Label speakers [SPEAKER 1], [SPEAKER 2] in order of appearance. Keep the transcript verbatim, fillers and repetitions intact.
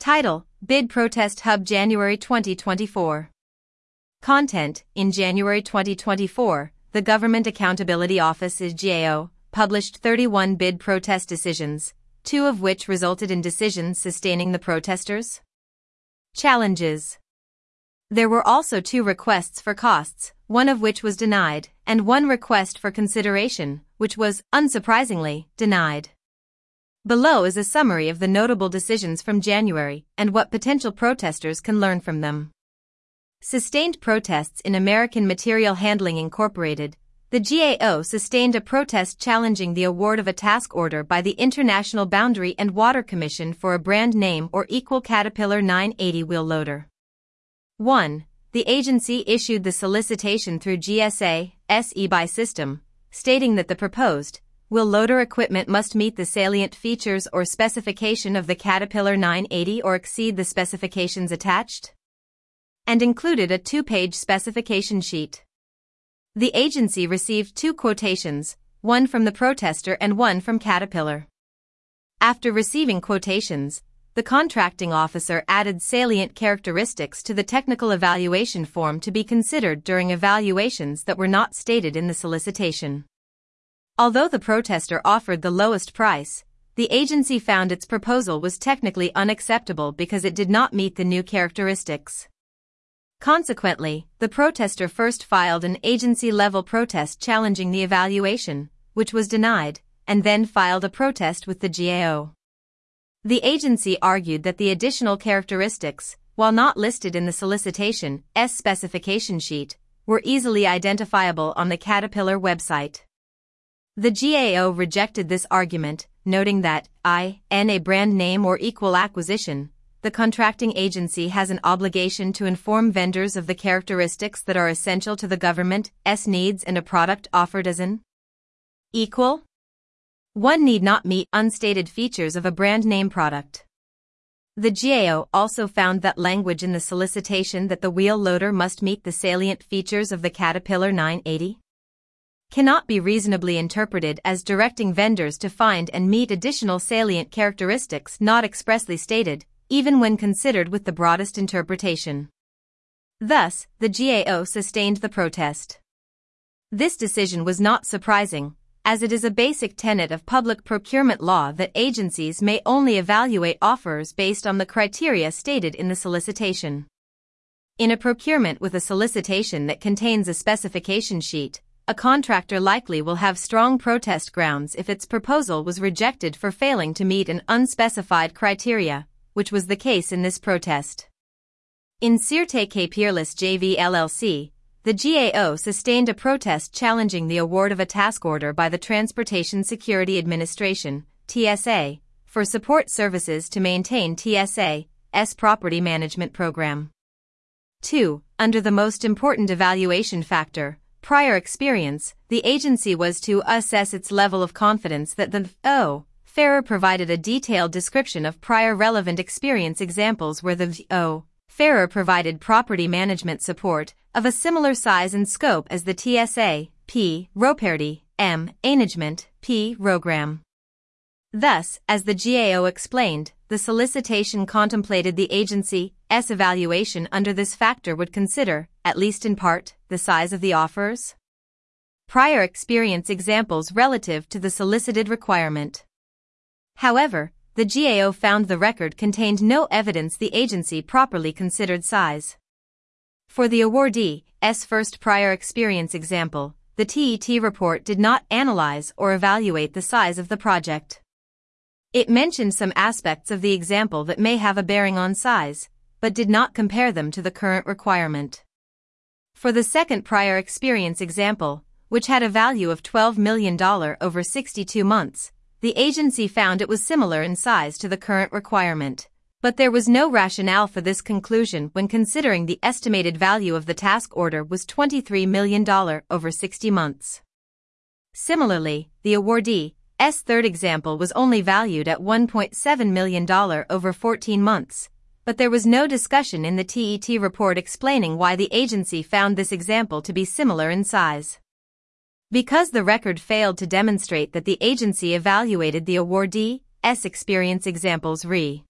[SPEAKER 1] Title: Bid Protest Hub January twenty twenty-four. Content: In January twenty twenty-four, the Government Accountability Office (G A O) published thirty-one bid protest decisions, two of which resulted in decisions sustaining the protesters. Challenges: There were also two requests for costs, one of which was denied, and one request for consideration, which was, unsurprisingly, denied. Below is a summary of the notable decisions from January and what potential protesters can learn from them. Sustained protests in American Material Handling Incorporated. The G A O sustained a protest challenging the award of a task order by the International Boundary and Water Commission for a brand name or equal Caterpillar nine eighty wheel loader. one. The agency issued the solicitation through G S A S E-buy system, stating that the proposed wheel loader equipment must meet the salient features or specification of the Caterpillar nine eighty or exceed the specifications attached, and included a two-page specification sheet. The agency received two quotations, one from the protester and one from Caterpillar. After receiving quotations, the contracting officer added salient characteristics to the technical evaluation form to be considered during evaluations that were not stated in the solicitation. Although the protester offered the lowest price, the agency found its proposal was technically unacceptable because it did not meet the new characteristics. Consequently, the protester first filed an agency-level protest challenging the evaluation, which was denied, and then filed a protest with the G A O. The agency argued that the additional characteristics, while not listed in the solicitation's specification sheet, were easily identifiable on the Caterpillar website. The G A O rejected this argument, noting that, in a brand name or equal acquisition, the contracting agency has an obligation to inform vendors of the characteristics that are essential to the government's needs and a product offered as an equal one need not meet unstated features of a brand name product. The G A O also found that language in the solicitation that the wheel loader must meet the salient features of the Caterpillar nine eighty cannot be reasonably interpreted as directing vendors to find and meet additional salient characteristics not expressly stated, even when considered with the broadest interpretation. Thus, the G A O sustained the protest. This decision was not surprising, as it is a basic tenet of public procurement law that agencies may only evaluate offers based on the criteria stated in the solicitation. In a procurement with a solicitation that contains a specification sheet, a contractor likely will have strong protest grounds if its proposal was rejected for failing to meet an unspecified criteria, which was the case in this protest. In Sûreté K Peerless J V L L C, the G A O sustained a protest challenging the award of a task order by the Transportation Security Administration, T S A, for support services to maintain T S A's property management program. two. Under the most important evaluation factor, prior experience, the agency was to assess its level of confidence that the O. Fairer provided a detailed description of prior relevant experience examples where the O. Fairer provided property management support of a similar size and scope as the T S A P. Roperty M. Management P. Program. Thus, as the G A O explained, the solicitation contemplated the agency's evaluation under this factor would consider, at least in part, the size of the offers. Prior experience examples relative to the solicited requirement. However, the G A O found the record contained no evidence the agency properly considered size. For the awardee's first prior experience example, the T E T report did not analyze or evaluate the size of the project. It mentioned some aspects of the example that may have a bearing on size, but did not compare them to the current requirement. For the second prior experience example, which had a value of twelve million dollars over sixty-two months, the agency found it was similar in size to the current requirement, but there was no rationale for this conclusion when considering the estimated value of the task order was twenty-three million dollars over sixty months. Similarly, the awardee's third example was only valued at one point seven million dollars over fourteen months, but there was no discussion in the T E T report explaining why the agency found this example to be similar in size. Because the record failed to demonstrate that the agency evaluated the awardee's experience examples re.